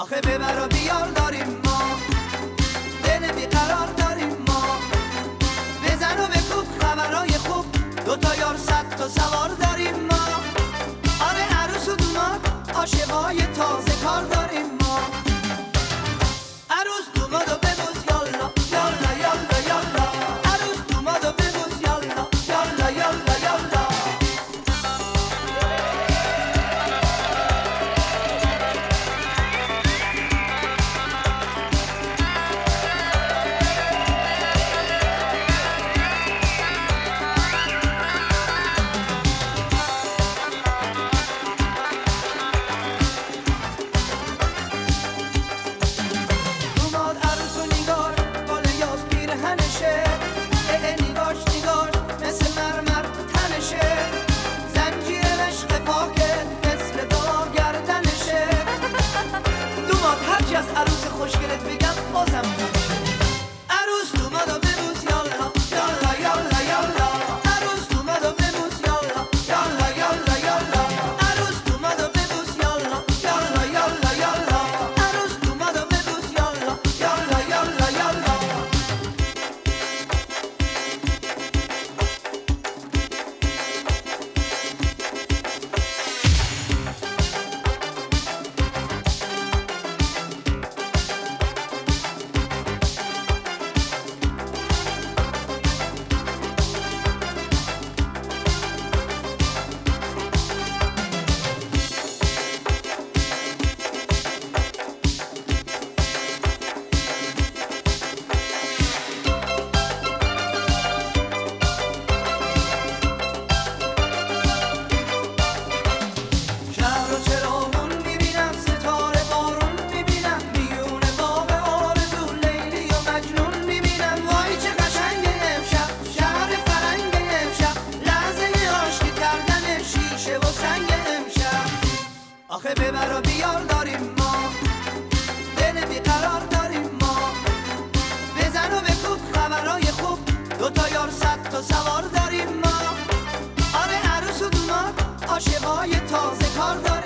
آخه ببر و بیار داریم ما، دل بیقرار داریم ما، بزن و بکوب خبرای خوب، دوتا یار 100 تا سوار داریم ما. آره عروس و دوماد عاشقای تازه کار داریم ما. عروس دومادو ببوس یالا یالا یالا یالا، عروس دومادو ببوس یالا یالا یالا یالا. عروس خوشگلت بگم بازم عروس دومادو ببوس یالا یالا یالا یالا، عروس دومادو ببوس یالا یالا یالا یالا، عروس دومادو ببوس یالا یالا یالا یالا، عروس دومادو ببوس یالا یالا یالا یالا. آخه ببر و بیار داریم ما، دل بیقرار داریم ما، بزن و بکوب خبرای خوب، دوتا یار 100 تا سوار داریم ما. آره عروس و دوماد عاشقای تازه کار داریم.